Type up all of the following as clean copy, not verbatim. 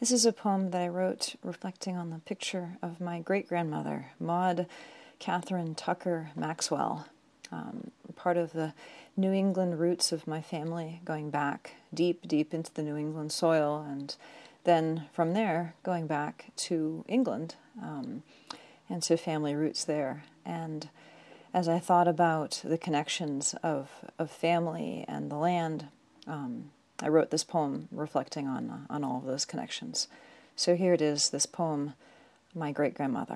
This is a poem that I wrote reflecting on the picture of my great-grandmother, Maud Catherine Tucker Maxwell, part of the New England roots of my family, going back deep, deep into the New England soil, and then from there going back to England and to family roots there. And as I thought about the connections of family and the land, I wrote this poem reflecting on all of those connections. So here it is, this poem, My Great-Grandmother.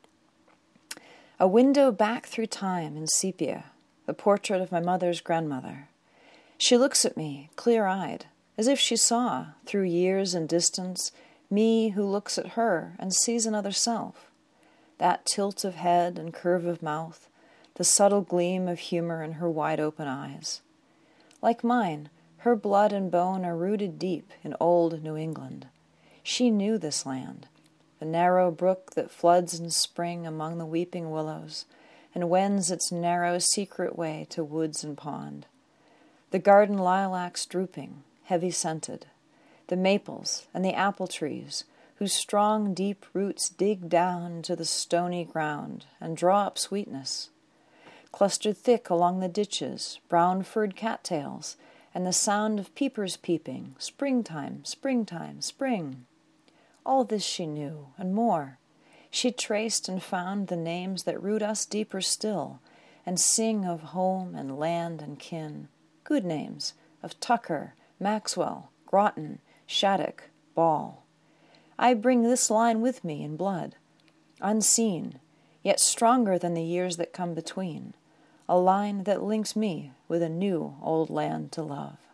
A window back through time in sepia, the portrait of my mother's grandmother. She looks at me, clear-eyed, as if she saw, through years and distance, me who looks at her and sees another self. That tilt of head and curve of mouth, the subtle gleam of humor in her wide-open eyes. Like mine, her blood and bone are rooted deep in old New England. She knew this land, the narrow brook that floods in spring among the weeping willows and wends its narrow secret way to woods and pond. The garden lilacs drooping, heavy-scented, the maples and the apple trees whose strong, deep roots dig down into the stony ground and draw up sweetness. Clustered thick along the ditches, brown-furred cattails, and the sound of peepers peeping, springtime, springtime, spring. All this she knew, and more. She traced and found the names that root us deeper still, and sing of home and land and kin, good names, of Tucker, Maxwell, Groton, Shattuck, Ball. I bring this line with me in blood, unseen, yet stronger than the years that come between, a line that links me with a new old land to love.